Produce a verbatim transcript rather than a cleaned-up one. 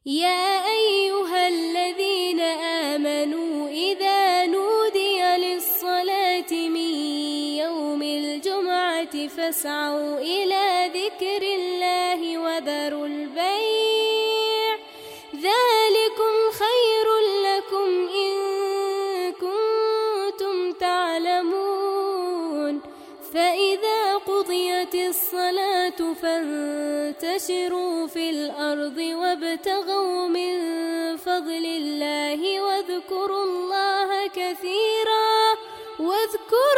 يا أيها الذين آمنوا إذا نودي للصلاة من يوم الجمعة فاسعوا إلى ذكر الله وذروا البيع ذلكم خير لكم إن كنتم تعلمون فإذا قضيت الصلاة فانتشروا في الأرض وابتغوا من فضل الله واذكروا الله كثيرا واذكروا